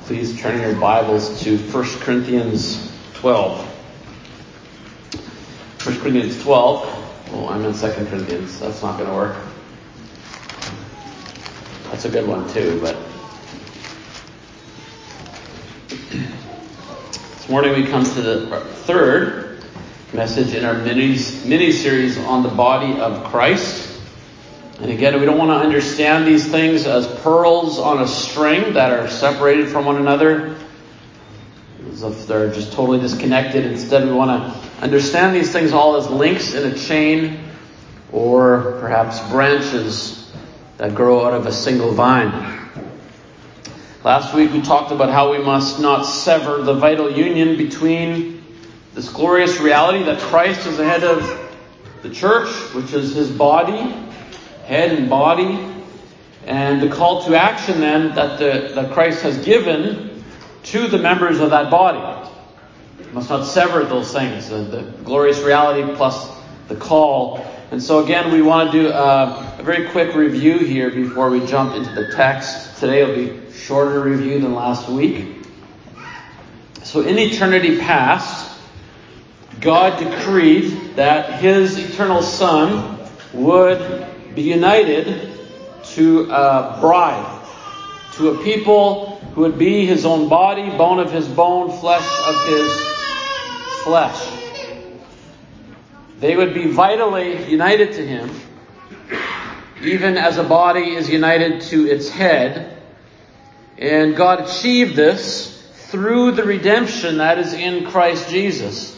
Please turn your Bibles to 1 Corinthians 12. 1 Corinthians 12. Oh, I'm in 2 Corinthians. That's not going to work. That's a good one too, but this morning we come to the third message in our mini-series on the body of Christ. And again, we don't want to understand these things as pearls on a string that are separated from one another, as if they're just totally disconnected. Instead, we want to understand these things all as links in a chain, or perhaps branches that grow out of a single vine. Last week we talked about how we must not sever the vital union between this glorious reality that Christ is the head of the church, which is his body, head and body, and the call to action then that Christ has given to the members of that body. We must not sever those things, the glorious reality plus the call. And so again, we want to do a very quick review here before we jump into the text. Today will be a shorter review than last week. So in eternity past, God decreed that his eternal Son would be united to a bride, to a people who would be his own body, bone of his bone, flesh of his flesh. They would be vitally united to him, even as a body is united to its head. And God achieved this through the redemption that is in Christ Jesus.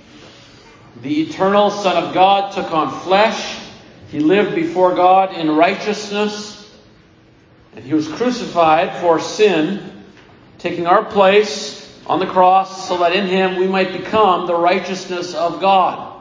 The eternal Son of God took on flesh. He lived before God in righteousness, and he was crucified for sin, taking our place on the cross so that in him we might become the righteousness of God.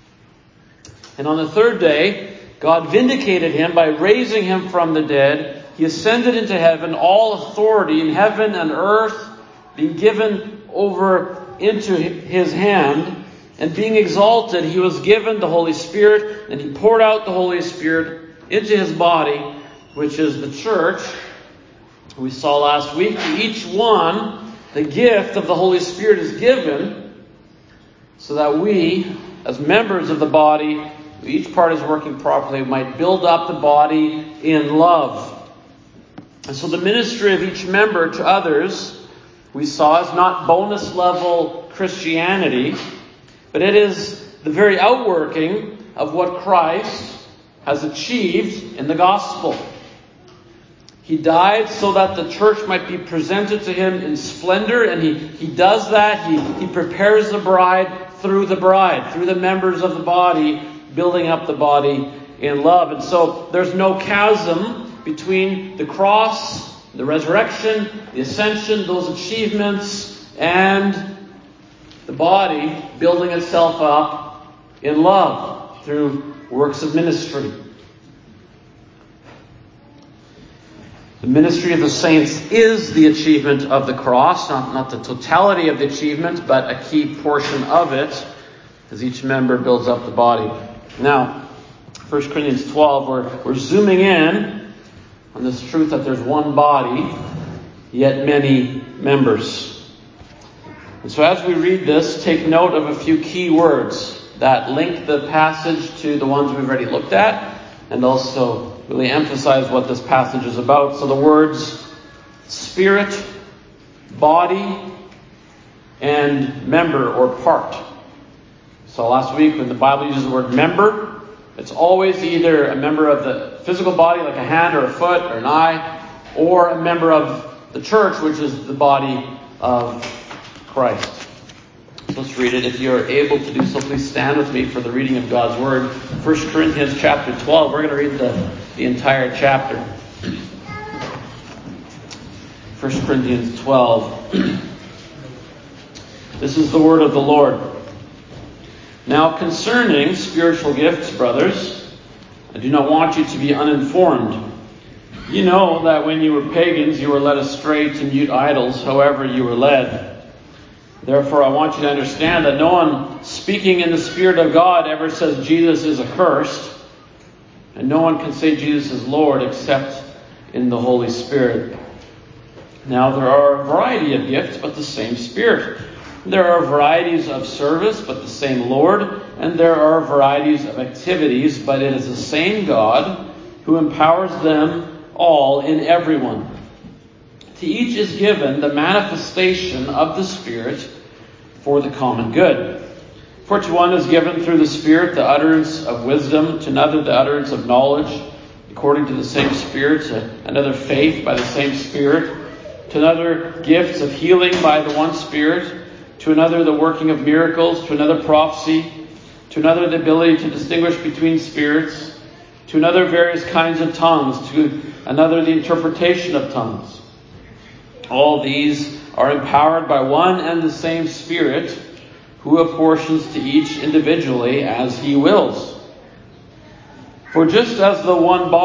And on the third day, God vindicated him by raising him from the dead. He ascended into heaven, all authority in heaven and earth being given over into his hand. And being exalted, he was given the Holy Spirit, and he poured out the Holy Spirit into his body, which is the church. We saw last week, to each one, the gift of the Holy Spirit is given so that we, as members of the body, each part is working properly, might build up the body in love. And so the ministry of each member to others, we saw, is not bonus level Christianity, but it is the very outworking of what Christ has achieved in the gospel. He died so that the church might be presented to him in splendor, and he does that. He prepares the bride, through the members of the body, building up the body in love. And so there's no chasm between the cross, the resurrection, the ascension, those achievements, and the body building itself up in love through works of ministry. The ministry of the saints is the achievement of the cross, not the totality of the achievement, but a key portion of it, as each member builds up the body. Now, 1 Corinthians 12, we're zooming in on this truth that there's one body, yet many members. And so as we read this, take note of a few key words that link the passage to the ones we've already looked at, and also really emphasize what this passage is about. So the words spirit, body, and member or part. So last week when the Bible uses the word member, it's always either a member of the physical body, like a hand or a foot or an eye, or a member of the church, which is the body of Christ. Let's read it. If you're able to do so, please stand with me for the reading of God's Word. 1 Corinthians chapter 12. We're going to read the entire chapter. 1 Corinthians 12. This is the word of the Lord. Now concerning spiritual gifts, brothers, I do not want you to be uninformed. You know that when you were pagans, you were led astray to mute idols, however you were led. Therefore, I want you to understand that no one speaking in the Spirit of God ever says Jesus is accursed, and no one can say Jesus is Lord except in the Holy Spirit. Now there are a variety of gifts, but the same Spirit. There are varieties of service, but the same Lord. And there are varieties of activities, but it is the same God who empowers them all in everyone. To each is given the manifestation of the Spirit for the common good. For to one is given through the Spirit the utterance of wisdom, to another the utterance of knowledge, according to the same Spirit, to another faith by the same Spirit, to another gifts of healing by the one Spirit, to another the working of miracles, to another prophecy, to another the ability to distinguish between spirits, to another various kinds of tongues, to another the interpretation of tongues. All these are empowered by one and the same Spirit, who apportions to each individually as he wills. For just as the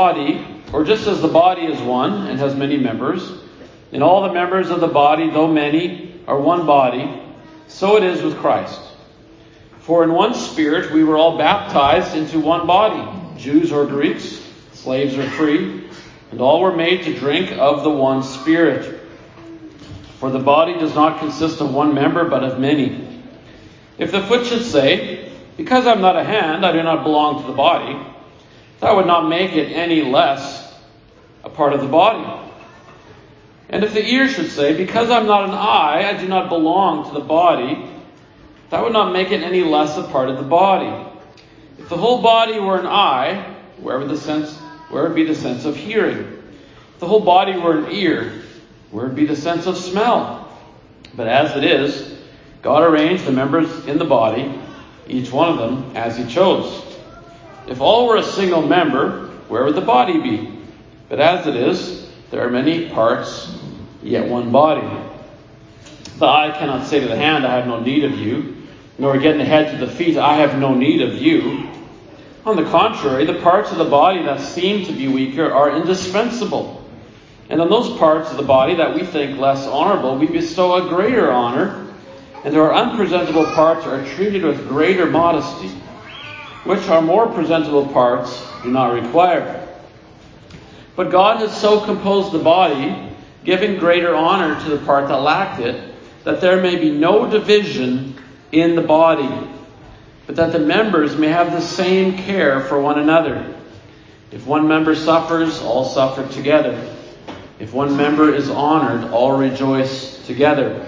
body is one and has many members, and all the members of the body, though many, are one body, so it is with Christ. For in one Spirit we were all baptized into one body, Jews or Greeks, slaves or free, and all were made to drink of the one Spirit. For the body does not consist of one member, but of many. If the foot should say, because I'm not a hand, I do not belong to the body, that would not make it any less a part of the body. And if the ear should say, because I'm not an eye, I do not belong to the body, that would not make it any less a part of the body. If the whole body were an eye, where would be the sense of hearing? If the whole body were an ear, where would be the sense of smell? But as it is, God arranged the members in the body, each one of them, as He chose. If all were a single member, where would the body be? But as it is, there are many parts, yet one body. The eye cannot say to the hand, I have no need of you, nor again the head to the feet, I have no need of you. On the contrary, the parts of the body that seem to be weaker are indispensable. And on those parts of the body that we think less honorable, we bestow a greater honor, and our unpresentable parts are treated with greater modesty, which our more presentable parts do not require. But God has so composed the body, giving greater honor to the part that lacked it, that there may be no division in the body, but that the members may have the same care for one another. If one member suffers, all suffer together. If one member is honored, all rejoice together.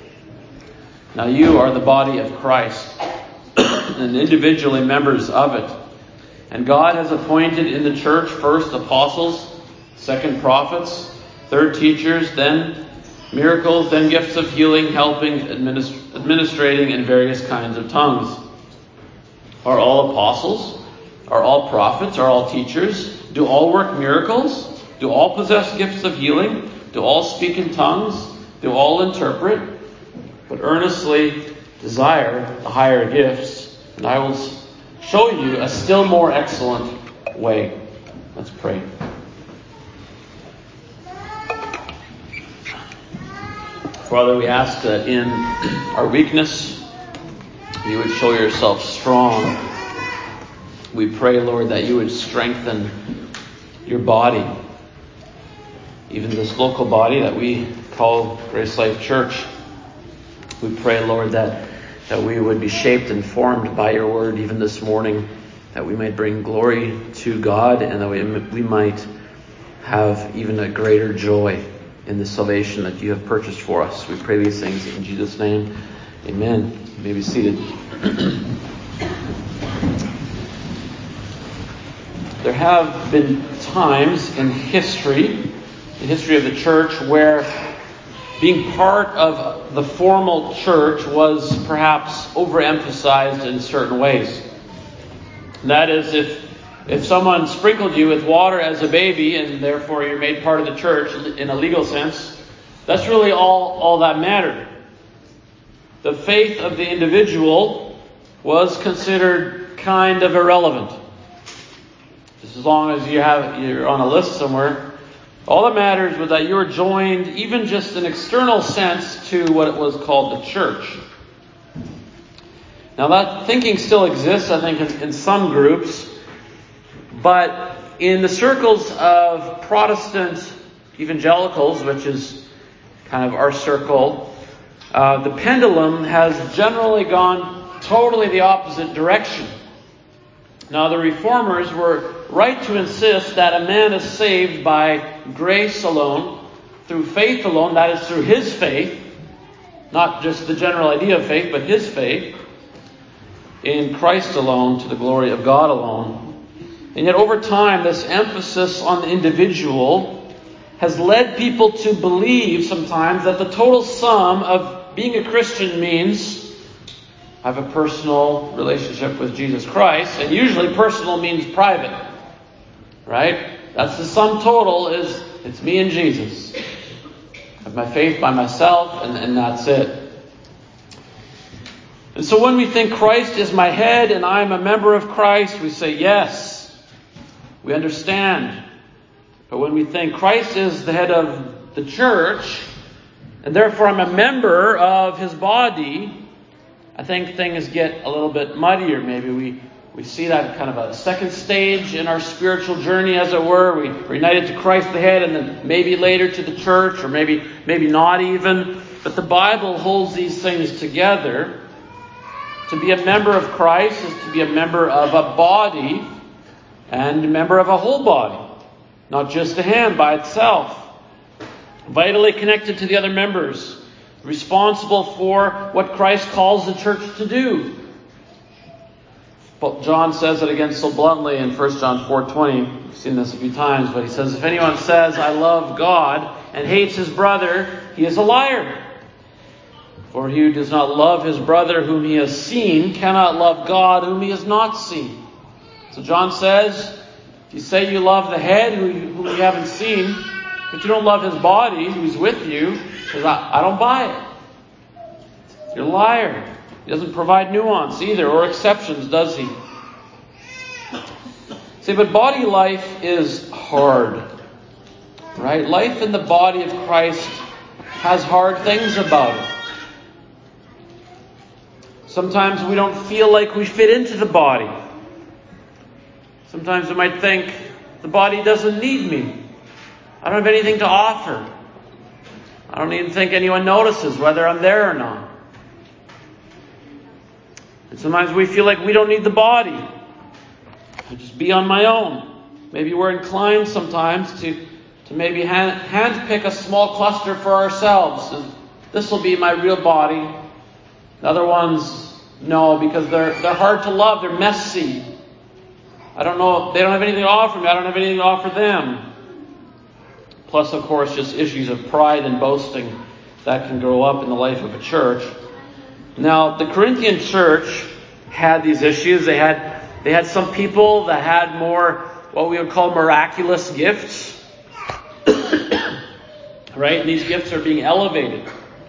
Now you are the body of Christ, and individually members of it. And God has appointed in the church first apostles, second prophets, third teachers, then miracles, then gifts of healing, helping, administrating, and various kinds of tongues. Are all apostles? Are all prophets? Are all teachers? Do all work miracles? Do all possess gifts of healing? Do all speak in tongues? Do all interpret? But earnestly desire the higher gifts, and I will show you a still more excellent way. Let's pray. Father, we ask that in our weakness, you would show yourself strong. We pray, Lord, that you would strengthen your body, even this local body that we call Grace Life Church. We pray, Lord, that we would be shaped and formed by your word even this morning, that we might bring glory to God, and that we might have even a greater joy in the salvation that you have purchased for us. We pray these things in Jesus' name. Amen. You may be seated. There have been times in history, the history of the church, where being part of the formal church was perhaps overemphasized in certain ways. And that is, if someone sprinkled you with water as a baby, and therefore you're made part of the church in a legal sense, that's really all that mattered. The faith of the individual was considered kind of irrelevant. Just as long as you're on a list somewhere, all that matters was that you were joined, even just in external sense, to what it was called the church. Now that thinking still exists, I think, in some groups, but in the circles of Protestant evangelicals, which is kind of our circle, the pendulum has generally gone totally the opposite direction. Now, the Reformers were right to insist that a man is saved by grace alone, through faith alone, that is through his faith, not just the general idea of faith, but his faith, in Christ alone, to the glory of God alone. And yet over time, this emphasis on the individual has led people to believe sometimes that the total sum of being a Christian means I have a personal relationship with Jesus Christ, and usually personal means private, right? That's the sum total, is it's me and Jesus. I have my faith by myself, and that's it. And so when we think Christ is my head and I'm a member of Christ, we say yes, we understand. But when we think Christ is the head of the church, and therefore I'm a member of his body, I think things get a little bit muddier. Maybe we see that kind of a second stage in our spiritual journey, as it were. We're united to Christ the head, and then maybe later to the church, or maybe not even. But the Bible holds these things together. To be a member of Christ is to be a member of a body and a member of a whole body, not just a hand by itself. Vitally connected to the other members, responsible for what Christ calls the church to do. But John says it again so bluntly in 1 John 4:20. We've seen this a few times, but he says, if anyone says, I love God, and hates his brother, he is a liar. For he who does not love his brother whom he has seen cannot love God whom he has not seen. So John says, if you say you love the head whom you haven't seen, but you don't love his body who's with you, he says, I don't buy it. You're a liar. He doesn't provide nuance either, or exceptions, does he? See, but body life is hard. Right? Life in the body of Christ has hard things about it. Sometimes we don't feel like we fit into the body. Sometimes we might think, the body doesn't need me. I don't have anything to offer. I don't even think anyone notices whether I'm there or not. And sometimes we feel like we don't need the body. I'll just be on my own. Maybe we're inclined sometimes to maybe handpick a small cluster for ourselves. And this will be my real body. The other ones, no, because they're hard to love. They're messy. I don't know. They don't have anything to offer me. I don't have anything to offer them. Plus, of course, just issues of pride and boasting that can grow up in the life of a church. Now, the Corinthian church had these issues. They had some people that had more what we would call miraculous gifts. Right? And these gifts are being elevated.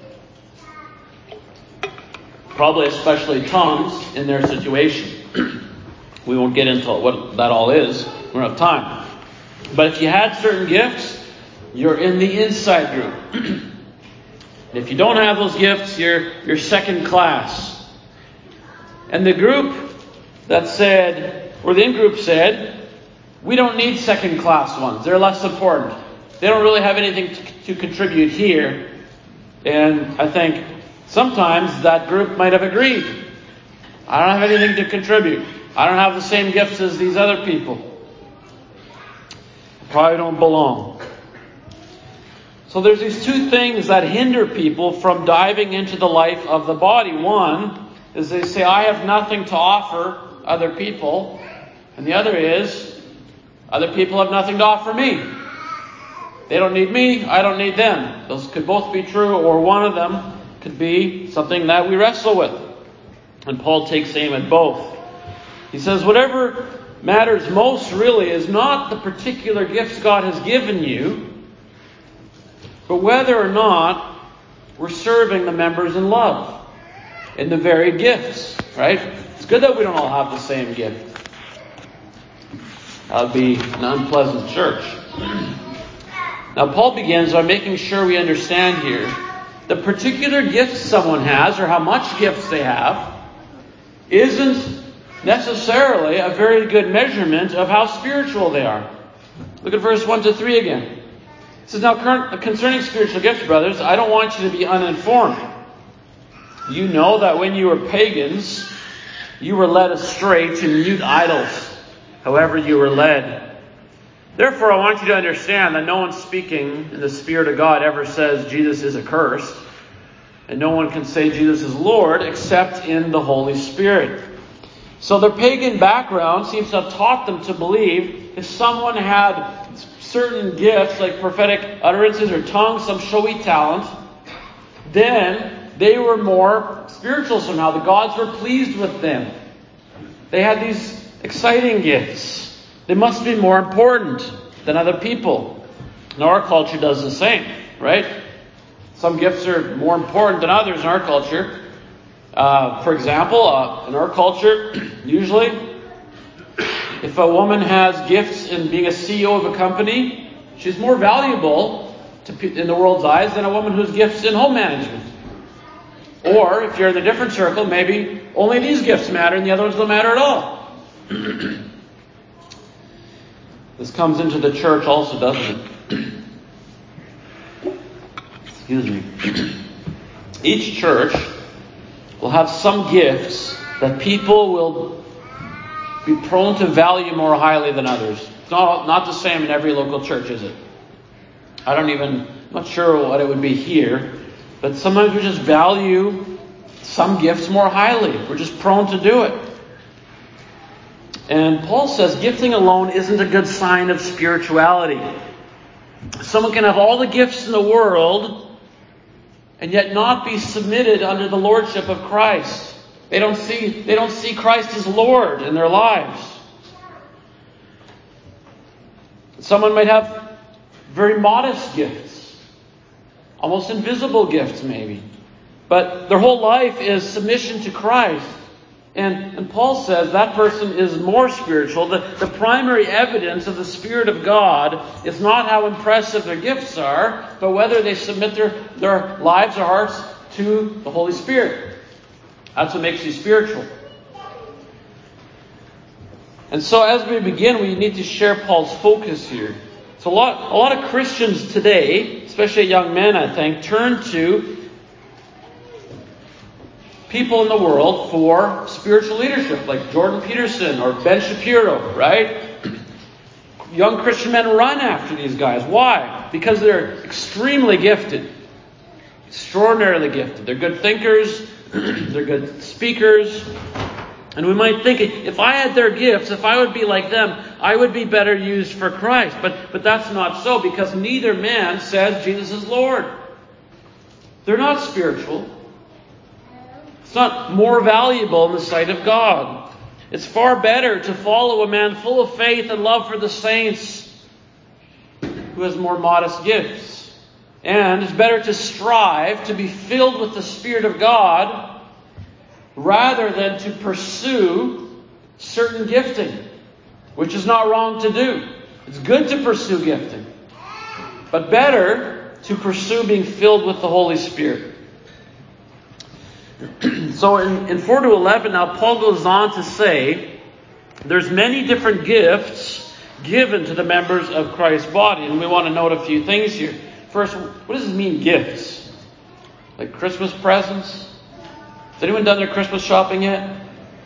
Probably especially tongues in their situation. We won't get into what that all is. We don't have time. But if you had certain gifts, you're in the inside group. And if you don't have those gifts, you're second class. And the group that said, or the in-group said, we don't need second class ones. They're less important. They don't really have anything to contribute here. And I think sometimes that group might have agreed. I don't have anything to contribute. I don't have the same gifts as these other people. I probably don't belong. So there's these two things that hinder people from diving into the life of the body. One is they say, I have nothing to offer other people. And the other is, other people have nothing to offer me. They don't need me, I don't need them. Those could both be true, or one of them could be something that we wrestle with. And Paul takes aim at both. He says, whatever matters most really is not the particular gifts God has given you, but whether or not we're serving the members in love, in the very gifts, right? It's good that we don't all have the same gift. That would be an unpleasant church. Now, Paul begins by making sure we understand here the particular gifts someone has, or how much gifts they have, isn't necessarily a very good measurement of how spiritual they are. Look at verse 1 to 3 again. It says, now concerning spiritual gifts, brothers, I don't want you to be uninformed. You know that when you were pagans, you were led astray to mute idols, however you were led. Therefore, I want you to understand that no one speaking in the Spirit of God ever says Jesus is accursed, and no one can say Jesus is Lord except in the Holy Spirit. So their pagan background seems to have taught them to believe if someone had certain gifts like prophetic utterances or tongues, some showy talent, then they were more spiritual somehow. The gods were pleased with them. They had these exciting gifts. They must be more important than other people. And our culture does the same, right? Some gifts are more important than others in our culture. For example, in our culture, usually, if a woman has gifts in being a CEO of a company, she's more valuable in the world's eyes than a woman whose gifts in home management. Or, if you're in a different circle, maybe only these gifts matter and the other ones don't matter at all. This comes into the church also, doesn't it? Excuse me. Each church will have some gifts that people will be prone to value more highly than others. It's not the same in every local church, is it? I'm not sure what it would be here, but sometimes we just value some gifts more highly. We're just prone to do it. And Paul says gifting alone isn't a good sign of spirituality. Someone can have all the gifts in the world and yet not be submitted under the lordship of Christ. They don't see Christ as Lord in their lives. Someone might have very modest gifts, almost invisible gifts maybe, but their whole life is submission to Christ. And Paul says that person is more spiritual. The primary evidence of the Spirit of God is not how impressive their gifts are, but whether they submit their lives or hearts to the Holy Spirit. That's what makes you spiritual. And so as we begin, we need to share Paul's focus here. So a lot of Christians today, especially young men, I think, turn to people in the world for spiritual leadership, like Jordan Peterson or Ben Shapiro, right? Young Christian men run after these guys. Why? Because they're extremely gifted. Extraordinarily gifted. They're good thinkers. They're good speakers. And we might think, if I had their gifts, if I would be like them, I would be better used for Christ. But that's not so, because neither man says Jesus is Lord. They're not spiritual. It's not more valuable in the sight of God. It's far better to follow a man full of faith and love for the saints who has more modest gifts. And it's better to strive to be filled with the Spirit of God rather than to pursue certain gifting, which is not wrong to do. It's good to pursue gifting, but better to pursue being filled with the Holy Spirit. So in 4-11 now, Paul goes on to say there's many different gifts given to the members of Christ's body. And we want to note a few things here. First, what does it mean, gifts? Like Christmas presents? Has anyone done their Christmas shopping yet?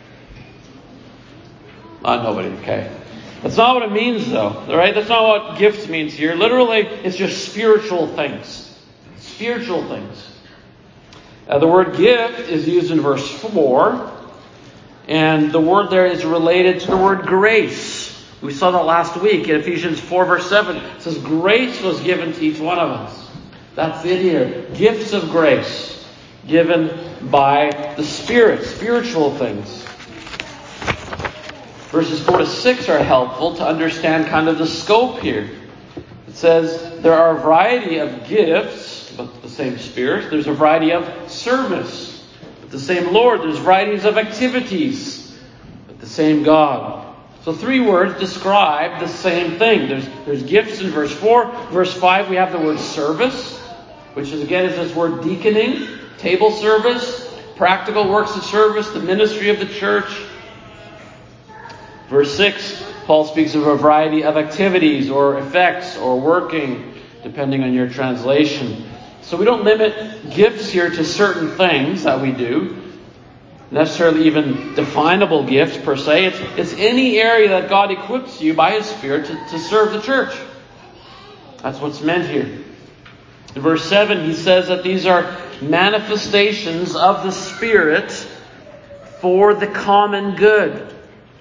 Nobody, okay. That's not what it means though, alright? That's not what gifts means here. Literally, it's just spiritual things. Spiritual things. The word gift is used in verse 4, and the word there is related to the word grace. We saw that last week in Ephesians 4 verse 7. It says grace was given to each one of us. That's it here. Gifts of grace given by the Spirit, spiritual things. Verses 4-6 are helpful to understand kind of the scope here. It says there are a variety of gifts, but the same Spirit. There's a variety of service, but the same Lord. There's varieties of activities, but the same God. So 3 words describe the same thing. There's gifts in verse 4. Verse 5 we have the word service, which is this word deaconing, table service, practical works of service, the ministry of the church. Verse 6, Paul speaks of a variety of activities or effects or working. depending on your translation. So we don't limit gifts here to certain things that we do, necessarily even definable gifts per se. It's any area that God equips you by His Spirit to serve the church. That's what's meant here. In verse 7, he says that these are manifestations of the Spirit for the common good.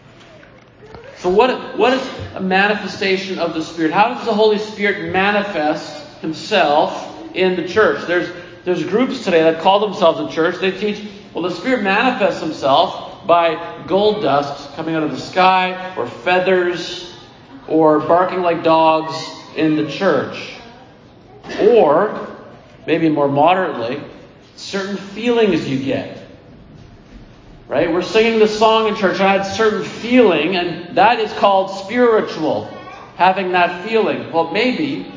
So what is a manifestation of the Spirit? How does the Holy Spirit manifest Himself in the church? There's groups today that call themselves a church. They teach, well, the Spirit manifests Himself by gold dust coming out of the sky, or feathers, or barking like dogs in the church. Or, maybe more moderately, certain feelings you get. Right? We're singing the song in church, and I had a certain feeling, and that is called spiritual. Having that feeling. Well, maybe.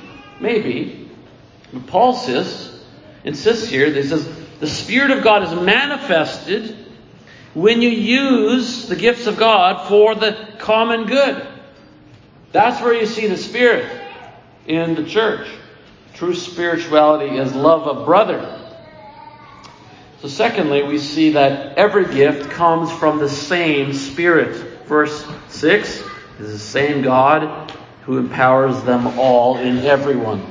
But Paul insists here, he says, the Spirit of God is manifested when you use the gifts of God for the common good. That's where you see the Spirit in the church. True spirituality is love of brother. So secondly, we see that every gift comes from the same Spirit. Verse 6 is the same God who empowers them all in everyone.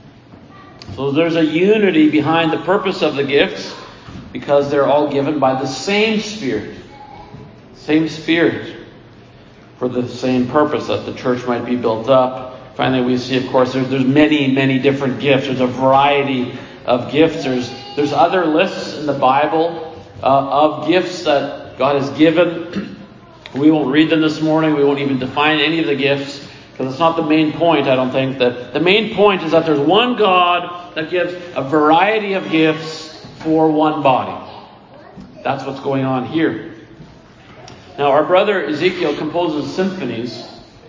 So there's a unity behind the purpose of the gifts because they're all given by the same Spirit. Same Spirit for the same purpose, that the church might be built up. Finally, we see, of course, there's many different gifts. There's a variety of gifts. There's other lists in the Bible of gifts that God has given. We won't read them this morning. We won't even define any of the gifts because it's not the main point, I don't think. The main point is that there's one God that gives a variety of gifts for one body. That's what's going on here. Now, our brother Ezekiel composes symphonies.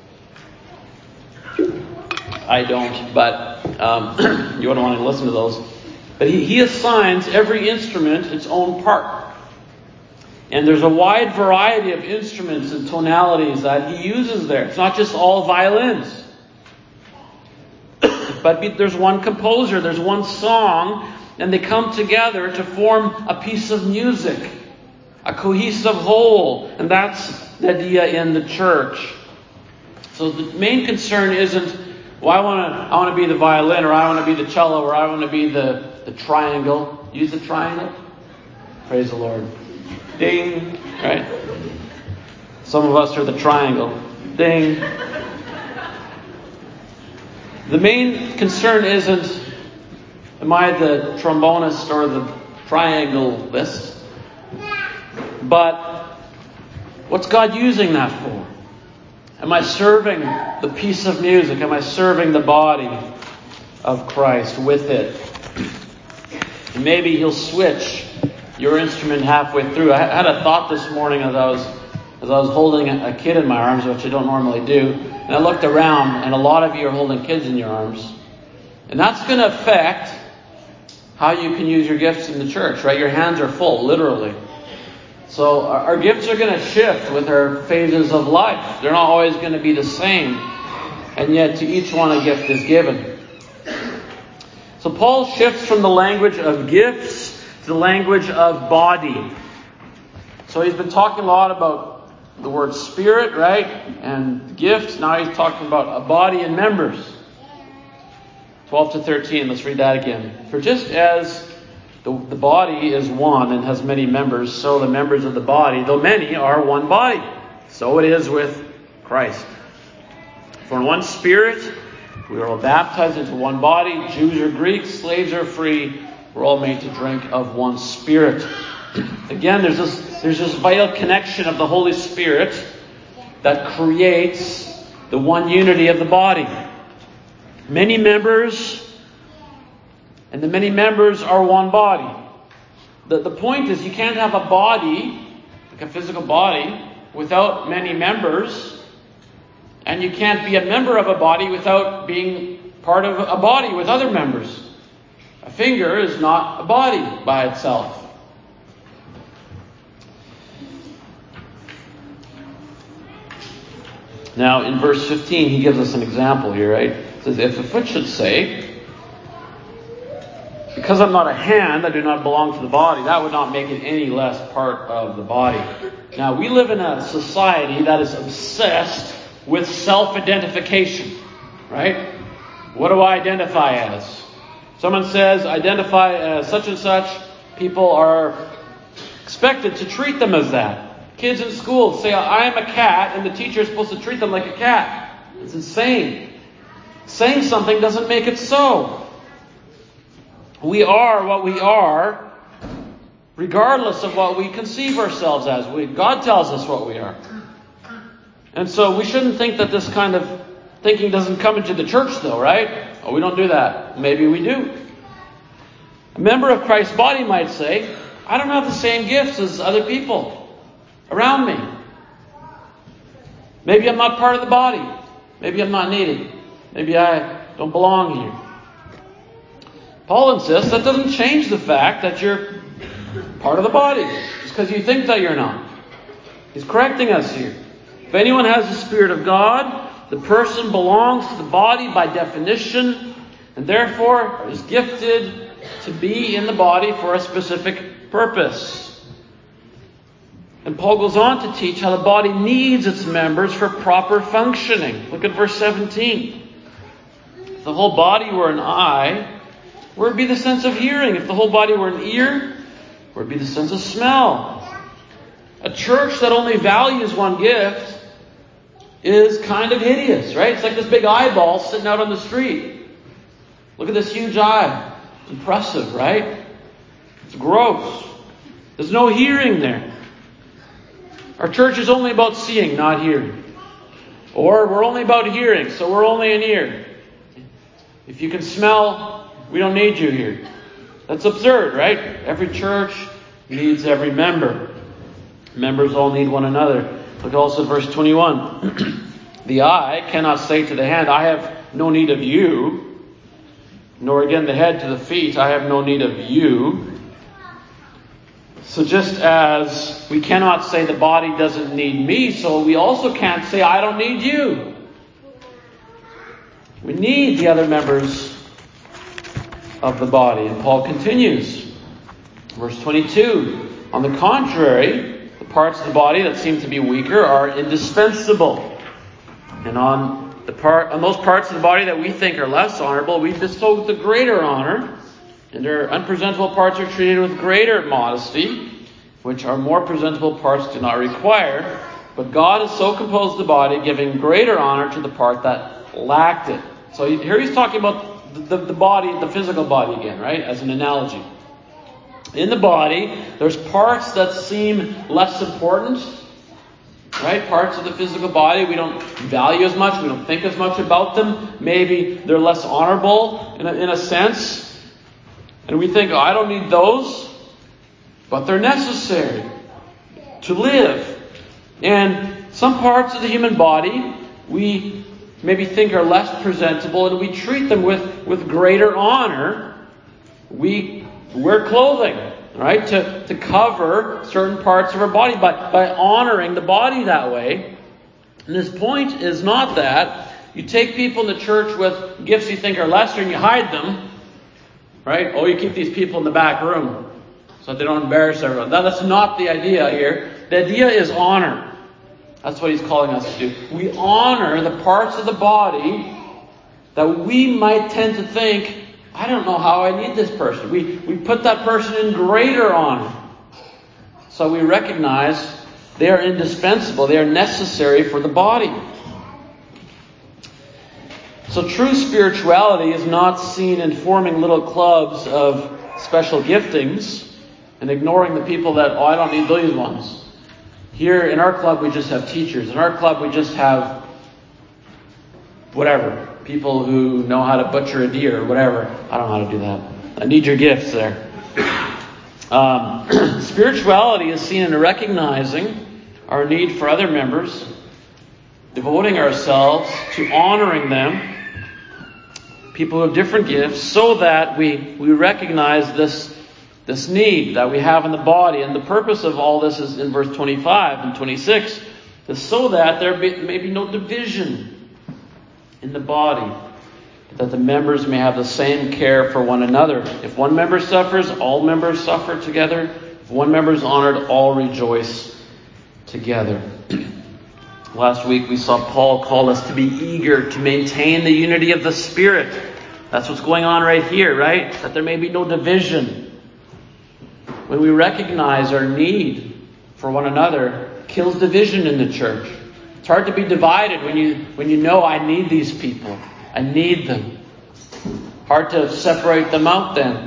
I don't, but you wouldn't want to listen to those. But he assigns every instrument its own part. And there's a wide variety of instruments and tonalities that he uses there. It's not just all violins. But there's one composer, there's one song, and they come together to form a piece of music, a cohesive whole. And that's the idea in the church. So the main concern isn't, well, I want to be the violin, or I want to be the cello, or I want to be the triangle. Use the triangle. Praise the Lord. Ding. Right? Some of us are the triangle. Ding. The main concern isn't, am I the trombonist or the trianglist? But what's God using that for? Am I serving the piece of music? Am I serving the body of Christ with it? And maybe He'll switch your instrument halfway through. I had a thought this morning as I was holding a kid in my arms, which I don't normally do. And I looked around, and a lot of you are holding kids in your arms. And that's going to affect how you can use your gifts in the church, right? Your hands are full, literally. So our gifts are going to shift with our phases of life. They're not always going to be the same. And yet to each one a gift is given. So Paul shifts from the language of gifts to the language of body. So he's been talking a lot about the word spirit, right? And gifts. Now he's talking about a body and members. 12 to 13. Let's read that again. For just as the body is one and has many members, so the members of the body, though many, are one body. So it is with Christ. For in one Spirit we are all baptized into one body, Jews or Greeks, slaves or free, we're all made to drink of one Spirit. Again, there's this vital connection of the Holy Spirit that creates the one unity of the body. Many members, and the many members are one body. The point is, you can't have a body, like a physical body, without many members. And you can't be a member of a body without being part of a body with other members. A finger is not a body by itself. Now, in verse 15, he gives us an example here, right? It says, if a foot should say, Because I'm not a hand, I do not belong to the body. That would not make it any less part of the body. Now, we live in a society that is obsessed with self-identification, right? What do I identify as? Someone says, identify as such and such. People are expected to treat them as that. Kids in school say, I am a cat, and the teacher is supposed to treat them like a cat. It's insane. Saying something doesn't make it so. We are what we are, regardless of what we conceive ourselves as. God tells us what we are. And so we shouldn't think that this kind of thinking doesn't come into the church, though, right? Oh, we don't do that. Maybe we do. A member of Christ's body might say, I don't have the same gifts as other people around me. Maybe I'm not part of the body. Maybe I'm not needed. Maybe I don't belong here. Paul insists that doesn't change the fact that you're part of the body. Just because you think that you're not. He's correcting us here. If anyone has the Spirit of God, the person belongs to the body by definition, and therefore is gifted to be in the body for a specific purpose. And Paul goes on to teach how the body needs its members for proper functioning. Look at verse 17. If the whole body were an eye, where would be the sense of hearing? If the whole body were an ear, where would be the sense of smell? A church that only values one gift is kind of hideous, right? It's like this big eyeball sitting out on the street. Look at this huge eye. It's impressive, right? It's gross. There's no hearing there. Our church is only about seeing, not hearing. Or we're only about hearing, so we're only an ear. If you can smell, we don't need you here. That's absurd, right? Every church needs every member. Members all need one another. Look also at verse 21. The eye cannot say to the hand, I have no need of you. Nor again the head to the feet, I have no need of you. So just as we cannot say the body doesn't need me, so we also can't say I don't need you. We need the other members of the body. And Paul continues. Verse 22. On the contrary, the parts of the body that seem to be weaker are indispensable. And on those parts of the body that we think are less honorable, we bestow the greater honor. And their unpresentable parts are treated with greater modesty, which our more presentable parts do not require. But God has so composed the body, giving greater honor to the part that lacked it. So here he's talking about the body, the physical body again, right? As an analogy. In the body, there's parts that seem less important, right? Parts of the physical body we don't value as much, we don't think as much about them. Maybe they're less honorable in a sense. And we think, I don't need those. But they're necessary to live. And some parts of the human body we maybe think are less presentable, and we treat them with greater honor. We wear clothing, right, to cover certain parts of our body by honoring the body that way. And his point is not that you take people in the church with gifts you think are lesser and you hide them, right? Oh, you keep these people in the back room so that they don't embarrass everyone. That's not the idea here. The idea is honor. That's what he's calling us to do. We honor the parts of the body that we might tend to think, I don't know how I need this person. We put that person in greater honor. So we recognize they are indispensable. They are necessary for the body. So true spirituality is not seen in forming little clubs of special giftings and ignoring the people that, I don't need those ones. Here in our club, we just have teachers. In our club, we just have whatever. People who know how to butcher a deer or whatever. I don't know how to do that. I need your gifts there. Spirituality is seen in recognizing our need for other members, devoting ourselves to honoring them, people who have different gifts, so that we recognize this need that we have in the body. And the purpose of all this is in verse 25 and 26, is so that there may be no division in the body, that the members may have the same care for one another. If one member suffers, all members suffer together. If one member is honored, all rejoice together. Last week we saw Paul call us to be eager to maintain the unity of the Spirit. That's what's going on right here, right? That there may be no division. When we recognize our need for one another, it kills division in the church. It's hard to be divided when you know I need these people. I need them. Hard to separate them out then.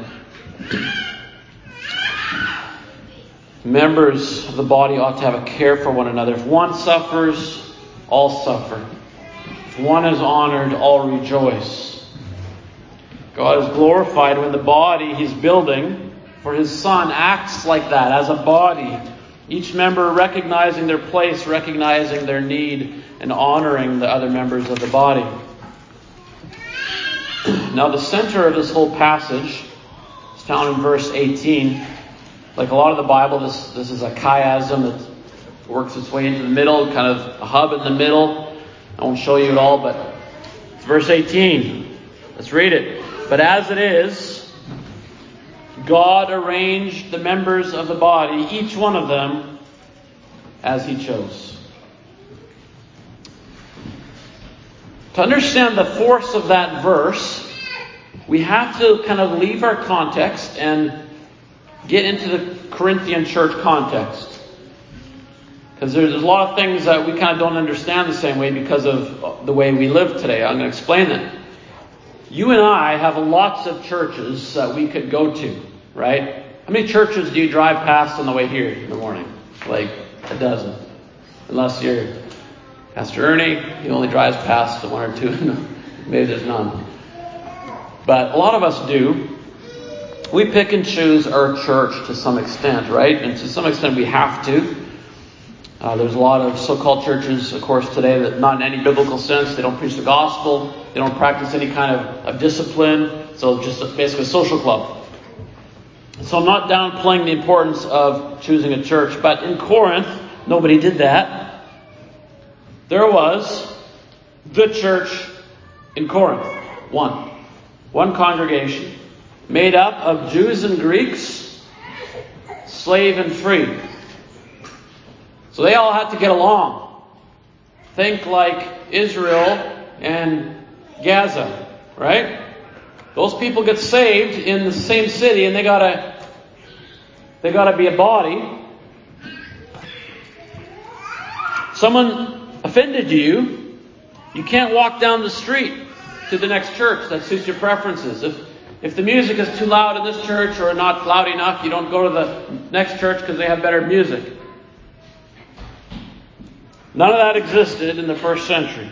Members of the body ought to have a care for one another. If one suffers, all suffer. If one is honored, all rejoice. God is glorified when the body He's building for His Son acts like that, as a body. Each member recognizing their place, recognizing their need, and honoring the other members of the body. Now the center of this whole passage is found in verse 18. Like a lot of the Bible, this is a chiasm that works its way into the middle, kind of a hub in the middle. I won't show you it all, but it's verse 18. Let's read it. But as it is, God arranged the members of the body, each one of them, as He chose. To understand the force of that verse, we have to kind of leave our context and get into the Corinthian church context. Because there's a lot of things that we kind of don't understand the same way because of the way we live today. I'm going to explain that. You and I have lots of churches that we could go to, right? How many churches do you drive past on the way here in the morning? Like a dozen. Unless you're Pastor Ernie, he only drives past the one or two. Maybe there's none. But a lot of us do. We pick and choose our church to some extent, right? And to some extent we have to. There's a lot of so-called churches, of course, today that not in any biblical sense. They don't preach the gospel. They don't practice any kind of discipline. So just basically a social club. So I'm not downplaying the importance of choosing a church. But in Corinth, nobody did that. There was the church in Corinth. One congregation made up of Jews and Greeks, slave and free. So they all had to get along. Think like Israel and Gaza, right? Those people get saved in the same city, and they gotta be a body. Someone offended you, you can't walk down the street to the next church that suits your preferences. If the music is too loud in this church or not loud enough, you don't go to the next church because they have better music. None of that existed in the first century.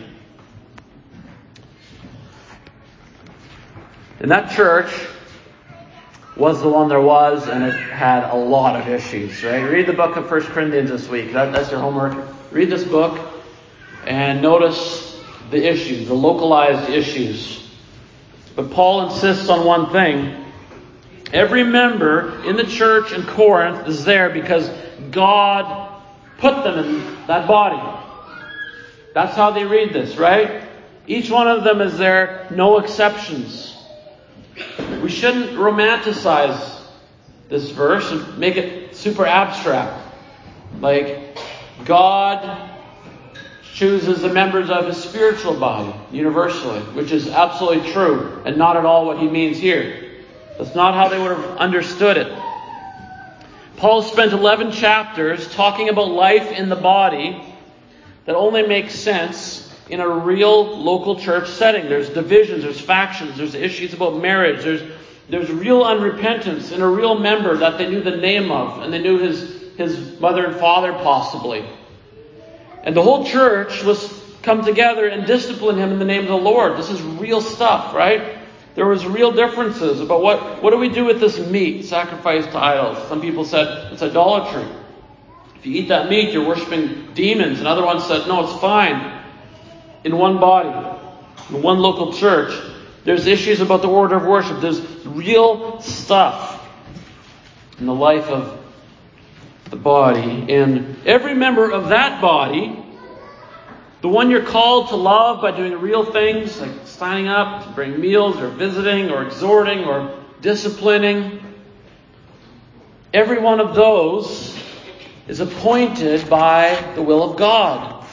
And that church was the one there was, and it had a lot of issues, right? Read the book of 1 Corinthians this week. That's your homework. Read this book and notice the issues, the localized issues. But Paul insists on one thing. Every member in the church in Corinth is there because God put them in that body. That's how they read this, right? Each one of them is there, no exceptions. We shouldn't romanticize this verse and make it super abstract. Like, God chooses the members of His spiritual body universally, which is absolutely true and not at all what he means here. That's not how they would have understood it. Paul spent 11 chapters talking about life in the body that only makes sense in a real local church setting. There's divisions, there's factions, there's issues about marriage, there's real unrepentance in a real member that they knew the name of, and they knew his mother and father possibly. And the whole church was come together and discipline him in the name of the Lord. This is real stuff, right? There was real differences about what do we do with this meat sacrificed to idols. Some people said it's idolatry. If you eat that meat, you're worshiping demons. And other ones said, no, it's fine. In one body, in one local church, there's issues about the order of worship. There's real stuff in the life of the body. And every member of that body The one you're called to love by doing real things like signing up to bring meals or visiting or exhorting or disciplining. Every one of those is appointed by the will of God.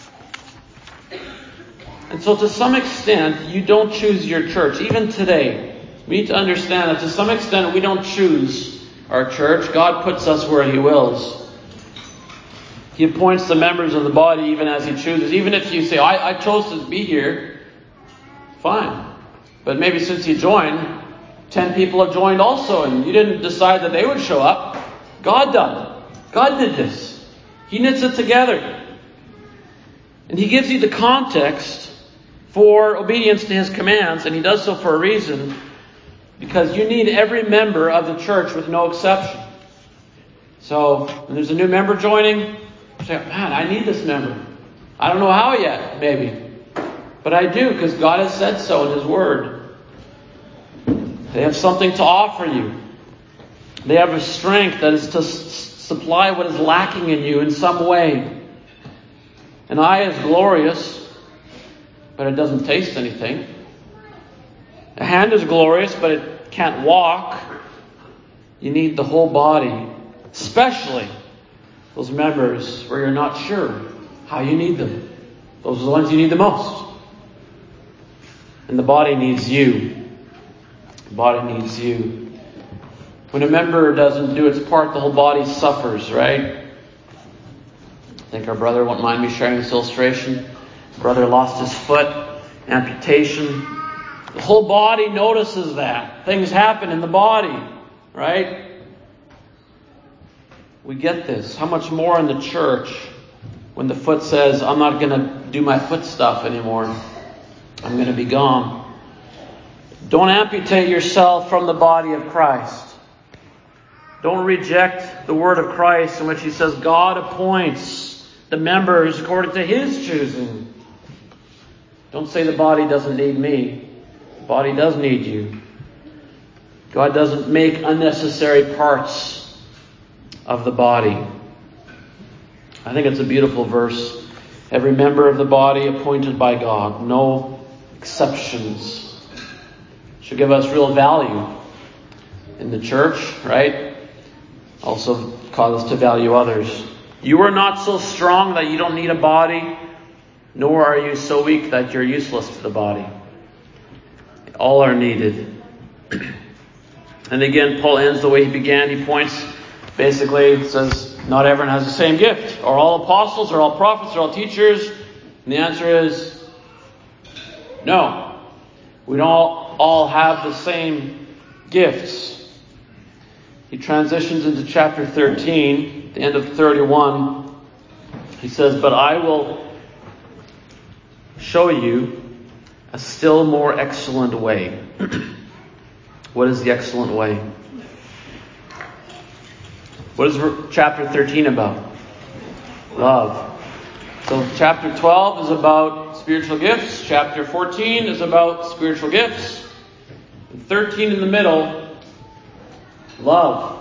And so to some extent, you don't choose your church. Even today, we need to understand that to some extent we don't choose our church. God puts us where He wills. He appoints the members of the body even as He chooses. Even if you say, I chose to be here, fine. But maybe since you joined, 10 people have joined also, and you didn't decide that they would show up. God done. God did this. He knits it together. And He gives you the context for obedience to His commands, and He does so for a reason, because you need every member of the church with no exception. So, when there's a new member joining, you say, man, I need this member. I don't know how yet, maybe. But I do, because God has said so in His Word. They have something to offer you. They have a strength that is to supply what is lacking in you in some way. An eye is glorious, but it doesn't taste anything. A hand is glorious, but it can't walk. You need the whole body, especially those members where you're not sure how you need them. Those are the ones you need the most. And the body needs you. The body needs you. When a member doesn't do its part, the whole body suffers, right? I think our brother won't mind me sharing this illustration. Brother lost his foot, amputation. The whole body notices that. Things happen in the body, right? We get this. How much more in the church when the foot says, I'm not going to do my foot stuff anymore. I'm going to be gone. Don't amputate yourself from the body of Christ. Don't reject the word of Christ in which He says God appoints the members according to His choosing. Don't say the body doesn't need me. The body does need you. God doesn't make unnecessary parts of the body. I think it's a beautiful verse. Every member of the body appointed by God. No exceptions. Should give us real value in the church, right? Also cause us to value others. You are not so strong that you don't need a body, nor are you so weak that you're useless to the body. All are needed. And again, Paul ends the way he began. He points, basically, says, not everyone has the same gift. Are all apostles? Are all prophets? Are all teachers? And the answer is no. We don't all have the same gifts. He transitions into chapter 13, the end of 31. He says, but I will show you a still more excellent way. What is the excellent way? What is chapter 13 about? Love. So chapter 12 is about spiritual gifts. Chapter 14 is about spiritual gifts. And 13 in the middle, love.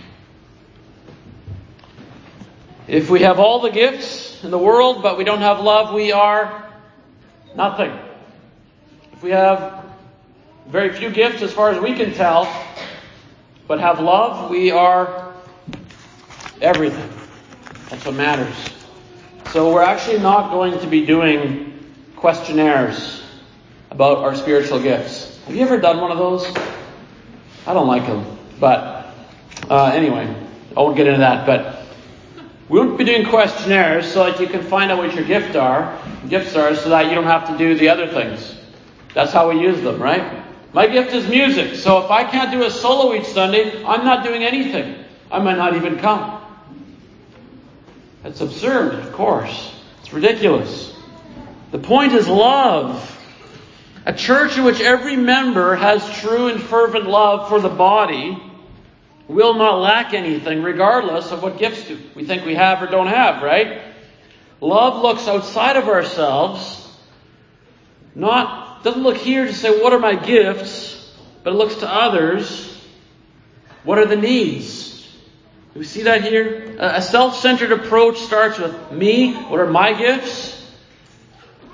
If we have all the gifts in the world, but we don't have love, we are nothing. If we have very few gifts as far as we can tell, but have love, we are everything. That's what matters. So we're actually not going to be doing questionnaires about our spiritual gifts. Have you ever done one of those? I don't like them. But anyway, I won't get into that. But we won't be doing questionnaires so that you can find out what your gifts are so that you don't have to do the other things. That's how we use them, right? My gift is music. So if I can't do a solo each Sunday, I'm not doing anything. I might not even come. That's absurd, of course. It's ridiculous. The point is love. A church in which every member has true and fervent love for the body will not lack anything, regardless of what gifts we think we have or don't have, right? Love looks outside of ourselves. Doesn't look here to say, what are my gifts? But it looks to others. What are the needs? Do we see that here? A self-centered approach starts with me. What are my gifts?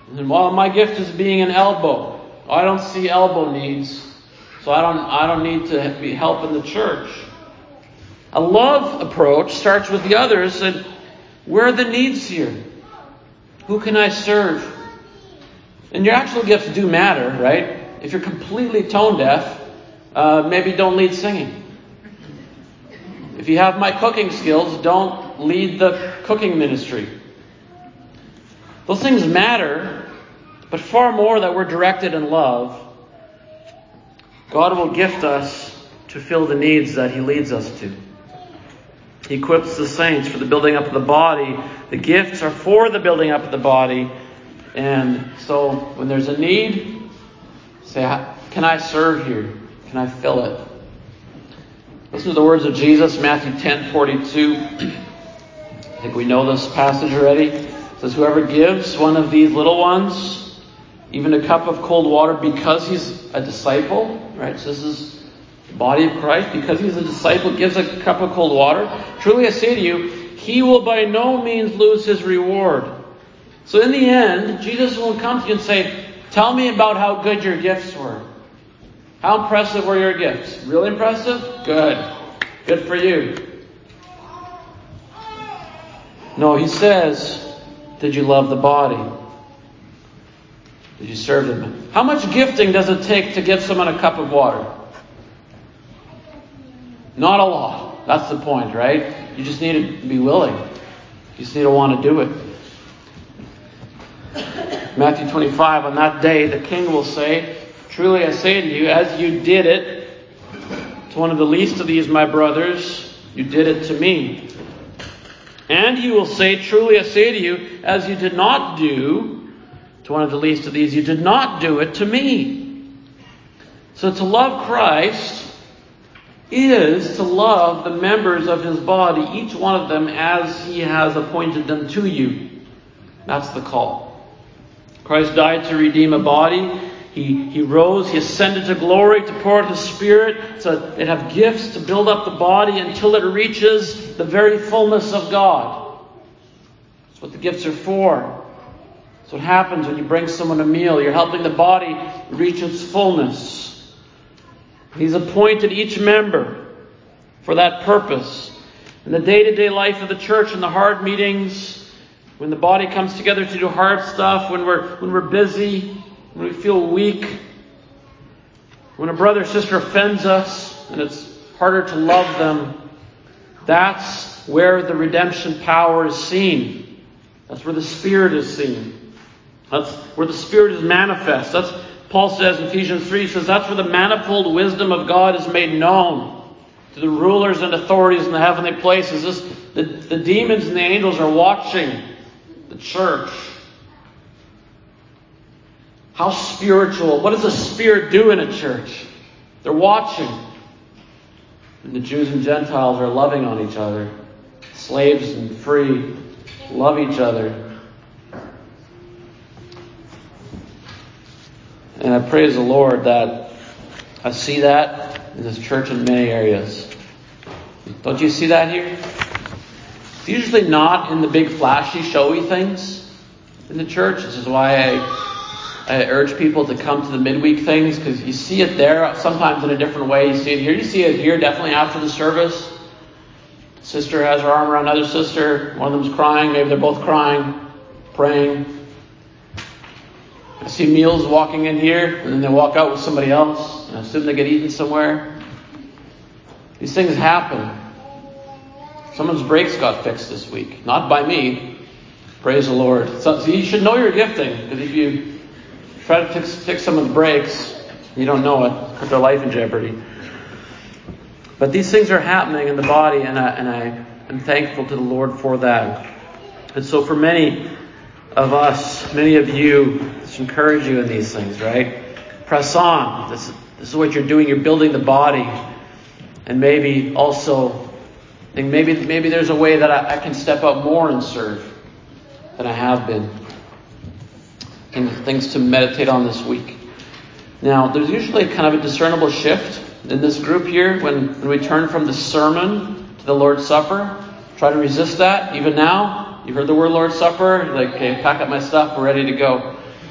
And while my gift is being an elbow, I don't see elbow needs, so I don't need to be helping the church. A love approach starts with the others and where are the needs here? Who can I serve? And your actual gifts do matter, right? If you're completely tone deaf, maybe don't lead singing. If you have my cooking skills, don't lead the cooking ministry. Those things matter, but far more that we're directed in love. God will gift us to fill the needs that He leads us to. He equips the saints for the building up of the body. The gifts are for the building up of the body. And so when there's a need, say, can I serve here? Can I fill it? Listen to the words of Jesus, Matthew 10:42. I think we know this passage already. It says, whoever gives one of these little ones even a cup of cold water because he's a disciple, right? So this is the body of Christ. Because he's a disciple, gives a cup of cold water. Truly I say to you, he will by no means lose his reward. So in the end, Jesus won't come to you and say, tell me about how good your gifts were. How impressive were your gifts? Really impressive? Good. Good for you. No, he says, did you love the body? Did you serve them? How much gifting does it take to give someone a cup of water? Not a lot. That's the point, right? You just need to be willing. You just need to want to do it. Matthew 25, on that day, the king will say, truly I say to you, as you did it to one of the least of these, my brothers, you did it to me. And he will say, truly I say to you, as you did not do to one of the least of these, you did not do it to me. So to love Christ is to love the members of his body, each one of them as he has appointed them to you. That's the call. Christ died to redeem a body. He rose, he ascended to glory to pour out his Spirit so they'd have gifts to build up the body until it reaches the very fullness of God. That's what the gifts are for. That's what happens when you bring someone a meal. You're helping the body reach its fullness. He's appointed each member for that purpose. In the day-to-day life of the church, in the hard meetings, when the body comes together to do hard stuff, when we're busy, when we feel weak, when a brother or sister offends us and it's harder to love them, that's where the redemption power is seen. That's where the Spirit is seen. That's where the Spirit is manifest. That's Paul says in Ephesians 3, he says that's where the manifold wisdom of God is made known to the rulers and authorities in the heavenly places. The demons and the angels are watching the church. How spiritual. What does the Spirit do in a church? They're watching. And the Jews and Gentiles are loving on each other. Slaves and free love each other. And I praise the Lord that I see that in this church in many areas. Don't you see that here? It's usually not in the big flashy, showy things in the church. This is why I urge people to come to the midweek things, because you see it there sometimes in a different way. You see it here. You see it here definitely after the service. Sister has her arm around another sister. One of them's crying. Maybe they're both crying, praying. I see meals walking in here, and then they walk out with somebody else. And I assume they get eaten somewhere. These things happen. Someone's brakes got fixed this week. Not by me. Praise the Lord. So you should know your gifting, because if you try to fix someone's brakes, you don't know it, put their life in jeopardy. But these things are happening in the body, and I am thankful to the Lord for that. And so for many of us, many of you, let's encourage you in these things, right? Press on. This is what you're doing. You're building the body. And maybe also think maybe there's a way that I can step up more and serve than I have been. And things to meditate on this week. Now, there's usually kind of a discernible shift in this group here when we turn from the sermon to the Lord's Supper. Try to resist that. Even now, you heard the word Lord's Supper. You're like, okay, pack up my stuff. We're ready to go.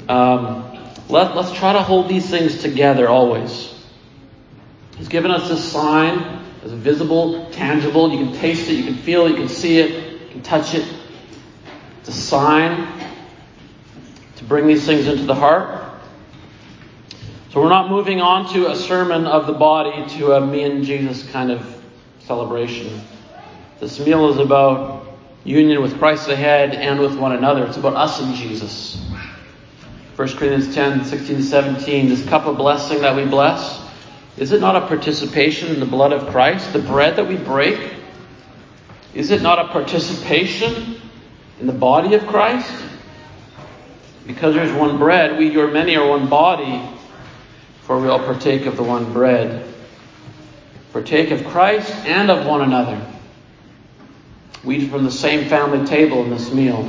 Let's try to hold these things together always. He's given us this sign as visible, tangible. You can taste it, you can feel it, you can see it, you can touch it. It's a sign to bring these things into the heart. So we're not moving on to a sermon of the body, to a me and Jesus kind of celebration. This meal is about union with Christ the head and with one another. It's about us and Jesus. 1 Corinthians 10, 16 to 17, this cup of blessing that we bless, is it not a participation in the blood of Christ? The bread that we break, is it not a participation in the body of Christ? Because there's one bread, we, your many, are one body, for we all partake of the one bread. Partake of Christ and of one another. We eat from the same family table in this meal.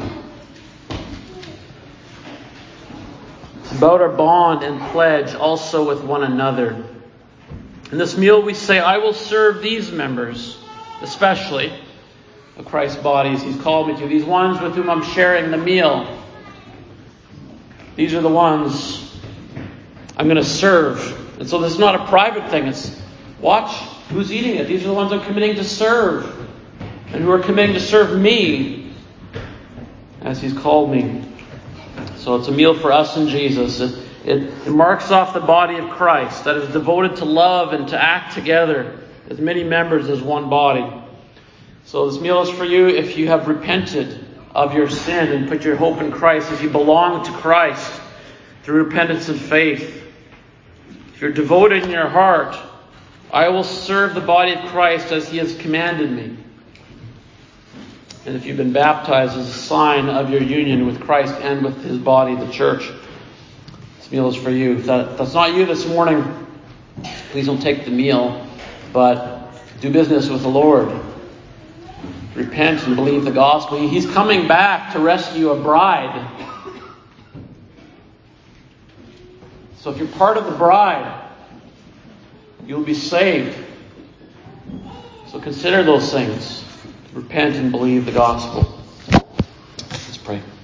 It's about our bond and pledge also with one another. In this meal we say, I will serve these members, especially of Christ's body as He's called me to. These ones with whom I'm sharing the meal. These are the ones I'm going to serve. And so this is not a private thing. It's watch who's eating it. These are the ones I'm committing to serve. And who are committing to serve me as He's called me. So it's a meal for us and Jesus. It marks off the body of Christ that is devoted to love and to act together as many members as one body. So this meal is for you if you have repented of your sin and put your hope in Christ, if you belong to Christ through repentance and faith. If you're devoted in your heart, I will serve the body of Christ as He has commanded me. And if you've been baptized as a sign of your union with Christ and with His body, the church, this meal is for you. If that's not you this morning, please don't take the meal, but do business with the Lord. Repent and believe the gospel. He's coming back to rescue a bride. So if you're part of the bride, you'll be saved. So consider those things. Repent and believe the gospel. Let's pray.